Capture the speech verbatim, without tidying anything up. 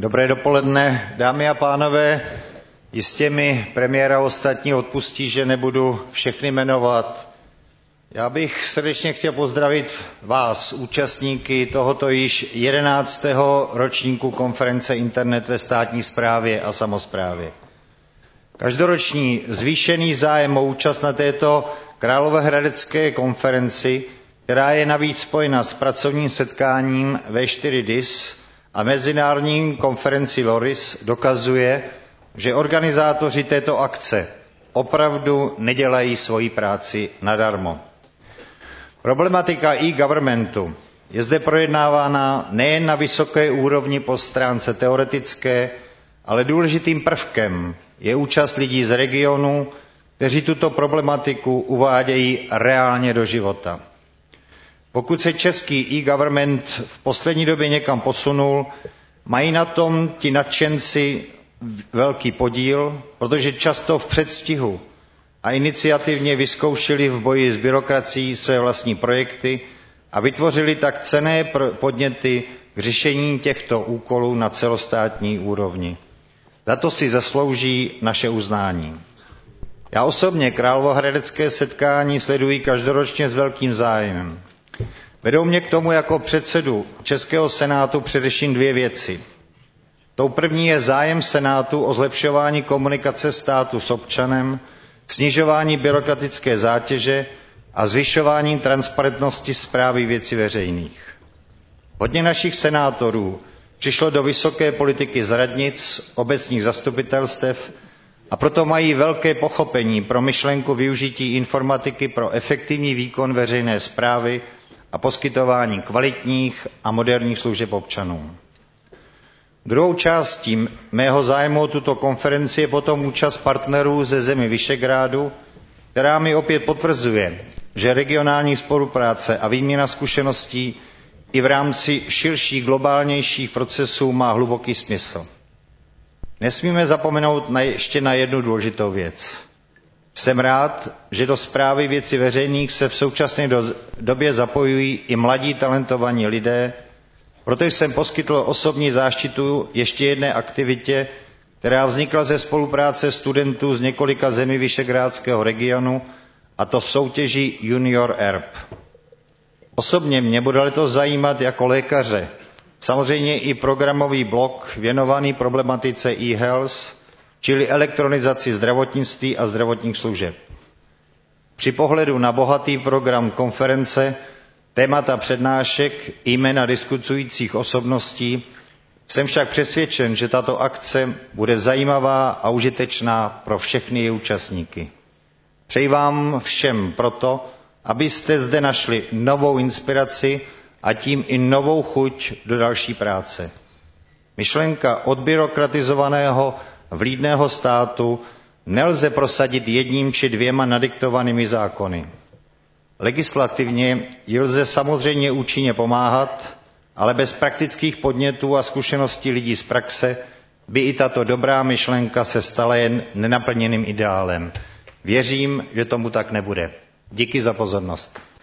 Dobré dopoledne, dámy a pánové. Jistě mi premiér a ostatní odpustí, že nebudu všechny jmenovat. Já bych srdečně chtěl pozdravit vás, účastníky tohoto již jedenáctého ročníku konference Internet ve státní správě a samosprávě. Každoroční zvýšený zájem o účast na této královéhradecké konferenci, která je navíc spojena s pracovním setkáním V čtyři D I S a mezinárodní konferenci LORIS, dokazuje, že organizátoři této akce opravdu nedělají svoji práci nadarmo. Problematika e-governmentu je zde projednávána nejen na vysoké úrovni po stránce teoretické, ale důležitým prvkem je účast lidí z regionu, kteří tuto problematiku uvádějí reálně do života. Pokud se český e-government v poslední době někam posunul, mají na tom ti nadšenci velký podíl, protože často v předstihu a iniciativně vyzkoušeli v boji s byrokracií své vlastní projekty a vytvořili tak cenné podněty k řešení těchto úkolů na celostátní úrovni. Za to si zaslouží naše uznání. Já osobně královéhradecké setkání sleduji každoročně s velkým zájmem. Vedou mě k tomu jako předsedu Českého senátu především dvě věci. Tou první je zájem Senátu o zlepšování komunikace státu s občanem, snižování byrokratické zátěže a zvyšování transparentnosti správy věcí veřejných. Hodně našich senátorů přišlo do vysoké politiky z radnic, obecních zastupitelstev a proto mají velké pochopení pro myšlenku využití informatiky pro efektivní výkon veřejné správy a poskytování kvalitních a moderních služeb občanům. Druhou částí mého zájmu o tuto konferenci je potom účast partnerů ze zemí Visegrádu, která mi opět potvrzuje, že regionální spolupráce a výměna zkušeností i v rámci širších globálnějších procesů má hluboký smysl. Nesmíme zapomenout na ještě na jednu důležitou věc. Jsem rád, že do správy věcí veřejných se v současné době zapojují i mladí talentovaní lidé, proto jsem poskytl osobní záštitu ještě jedné aktivitě, která vznikla ze spolupráce studentů z několika zemí visegrádského regionu, a to v soutěži Junior E R P. Osobně mě bude letos zajímat jako lékaře samozřejmě i programový blok věnovaný problematice e-health, čili elektronizaci zdravotnictví a zdravotních služeb. Při pohledu na bohatý program konference, témata přednášek i jména diskutujících osobností jsem však přesvědčen, že tato akce bude zajímavá a užitečná pro všechny její účastníky. Přeji vám všem proto, abyste zde našli novou inspiraci a tím i novou chuť do další práce. Myšlenka odbyrokratizovaného vlídného státu nelze prosadit jedním či dvěma nadiktovanými zákony. Legislativně ji lze samozřejmě účinně pomáhat, ale bez praktických podnětů a zkušeností lidí z praxe by i tato dobrá myšlenka se stala jen nenaplněným ideálem. Věřím, že tomu tak nebude. Díky za pozornost.